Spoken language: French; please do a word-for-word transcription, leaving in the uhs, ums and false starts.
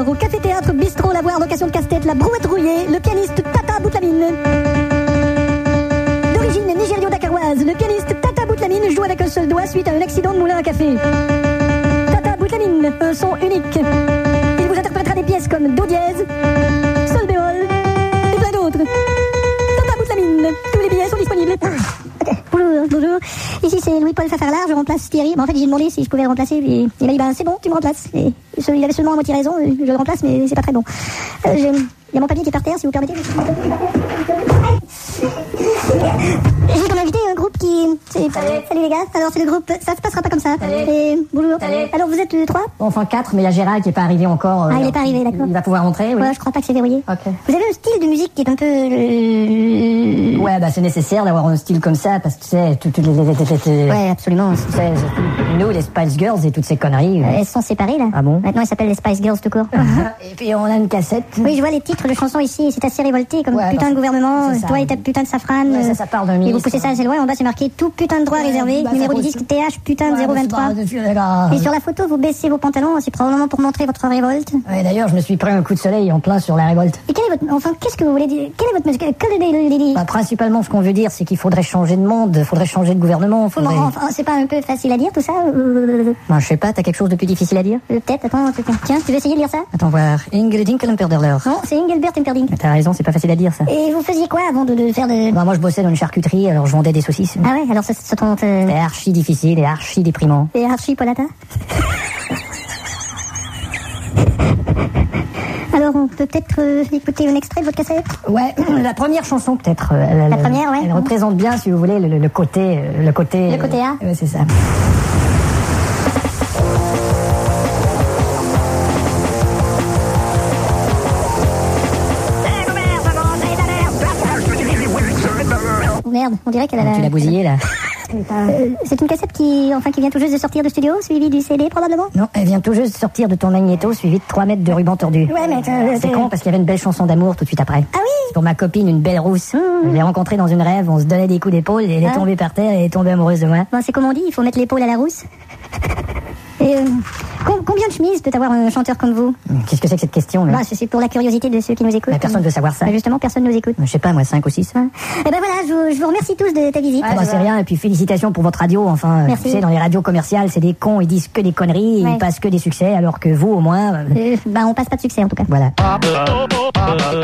heures, au café-théâtre, bistrot, lavoir, location de casse-tête, la brouette rouillée, le pianiste Tata Boutlamine. D'origine nigério-dakaroise, le pianiste Tata Boutlamine joue avec un seul doigt suite à un accident de moulin à café. Tata Boutlamine, un son unique. Il vous interprétera des pièces comme Do dièse, Sol bémol et plein d'autres. Tata Boutlamine, tous les billets sont disponibles. Bonjour, bonjour. Ici c'est Louis-Paul Fafarlard, je remplace Thierry. Bon, en fait j'ai demandé si je pouvais le remplacer et il m'a dit bah c'est bon, tu me remplaces. Et il avait seulement à moitié raison, je le remplace mais c'est pas très bon. Euh, j'ai... Il y a mon papier qui est par terre, si vous permettez. J'ai comme invité un groupe qui... C'est... Salut. Salut les gars, alors c'est le groupe... Ça se passera pas comme ça. Salut. Et... Bonjour. Salut. Alors vous êtes euh, trois? Enfin quatre, mais il y a Gérald qui est pas arrivé encore. Ah, il est pas arrivé, d'accord. Il va pouvoir rentrer, oui. Ouais, je crois pas que c'est verrouillé. Ok. Vous avez un style de musique qui est un peu... Euh... Ouais, bah c'est nécessaire d'avoir un style comme ça, parce que tu sais, toutes les... Ouais, absolument. Tu sais, nous, les Spice Girls et toutes ces conneries... Euh, elles sont séparées, là. Ah bon? Maintenant, elles s'appellent les Spice Girls tout court. Et puis on a une cassette. Oui, je vois les titres de chansons ici, c'est assez révolté, comme Ouais, putain de gouvernement, c'est ça. toi et ta putain de safrane. Ouais, ça, ça parle d'un Et vous ministre. poussez ça assez loin, en bas c'est marqué tout putain de droit Ouais, réservé, bah, numéro ça du pose- disque T H putain de Ouais, zéro mais c'est vingt-trois. pas dessus, d'accord. Et sur la photo, vous baissez vos pantalons, c'est probablement pour montrer votre révolte. Ouais, d'ailleurs, je me suis pris un coup de soleil en plein sur la révolte. Et quel est votre... Enfin, qu'est-ce que vous voulez dire? Quelle est votre... Quelle est... Bah, principalement, ce qu'on veut dire, c'est qu'il faudrait changer de monde, faudrait changer de gouvernement, faudrait... Bon, enfin, c'est pas un peu facile à dire tout ça? euh, Bah, je sais pas, t'as quelque chose de plus difficile à dire? euh, Peut-être, attends, attends, tiens, tu veux essayer de lire ça? Attends voir. Ingeldinklemperderler. Non, c'est Engelbert Humperdinck. T'as raison, c'est pas facile à dire, ça. Et vous faisiez quoi avant de, de faire de... Bah, moi, je bossais dans une charcuterie, alors je vendais des saucisses. Ah ouais, alors ça, ça tombe... Euh... C'était archi difficile et archi déprimant. Et Archie Polata. Alors, on peut peut-être euh, écouter un extrait de votre cassette? Ouais, la première chanson peut-être. euh, Elle, La elle- première, ouais. Elle représente bien, si vous voulez, le, le- le côté, euh, le côté. Le côté A. euh, Ouais, c'est ça. Oh, merde, on dirait qu'elle a Tu l'as la... bousillé là. Euh, c'est une cassette qui, enfin, qui vient tout juste de sortir du studio, suivie du C D probablement? Non, elle vient tout juste de sortir de ton magnéto, suivi de trois mètres de ruban tordu. Ouais, mais... euh, C'est con parce qu'il y avait une belle chanson d'amour tout de suite après. Ah oui. C'est pour ma copine, une belle rousse. Je l'ai rencontrée dans une rêve, on se donnait des coups d'épaule et elle est Ah. tombée par terre et elle est tombée amoureuse de moi. Bon, c'est comme on dit, il faut mettre l'épaule à la rousse. Et euh, com- combien de chemises peut avoir un chanteur comme vous? Qu'est-ce que c'est que cette question là? Bah, c'est pour la curiosité de ceux qui nous écoutent. Mais personne veut savoir ça. Bah, justement, personne nous écoute. Je sais pas, moi, cinq ou six. Et ben voilà, je vous, je vous remercie tous de ta visite. Ah, bah, c'est rien, et puis félicitations pour votre radio, enfin, Merci. tu sais, dans les radios commerciales, c'est des cons, ils disent que des conneries, et Ouais. ils passent que des succès, alors que vous, au moins, euh, Euh, bah, on passe pas de succès en tout cas. voilà.